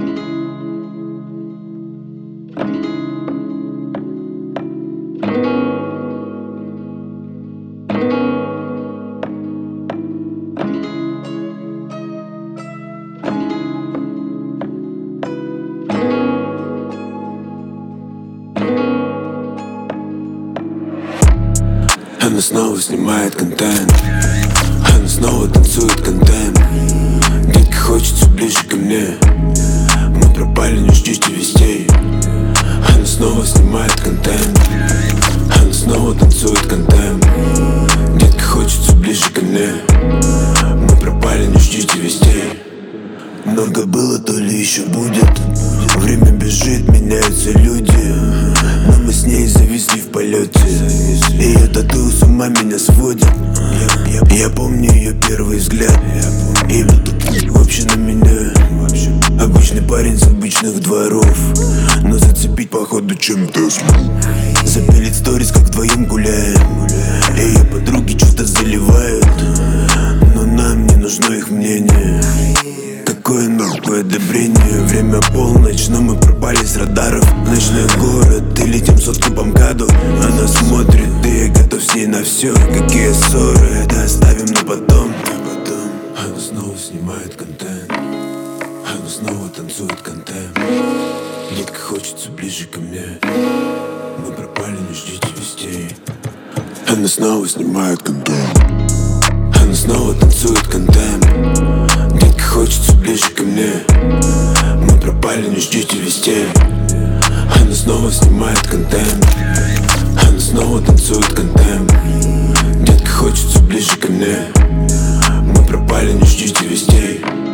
Она снова снимает контент, она снова танцует контент. Детка хочется ближе ко мне, мы пропали, не ждите вестей. Она снова снимает контент, она снова танцует контент. Детка хочется ближе ко мне, мы пропали, не ждите вестей. Много было, то ли еще будет. Время бежит, меняются люди, но мы с ней зависли в полете. Ее тату с ума меня сводит. Я помню ее первый взгляд, и вообще на меня. Обычный парень с обычных дворов, но зацепить походу чем-то смог. Запилить сторис, как вдвоем гуляем. Ее подруги что-то заливают, но нам не нужно их мнение. Какое нахуй одобрение. Время полночь, но мы пропали с радаров. Ночной город, и летим сотку по МКАДу. Она смотрит, и я готов с ней на все. Какие ссоры, это оставим на потом. Она снова снимает контент, она снова танцует контент. Детка хочется ближе ко мне, мы пропали, не ждите вестей. Она снова снимает контент, она снова танцует контент. Детка хочется ближе ко мне, мы пропали, не ждите вестей. Она снова снимает контент, она снова танцует контент. Детка хочется ближе ко мне, мы пропали, не ждите вестей.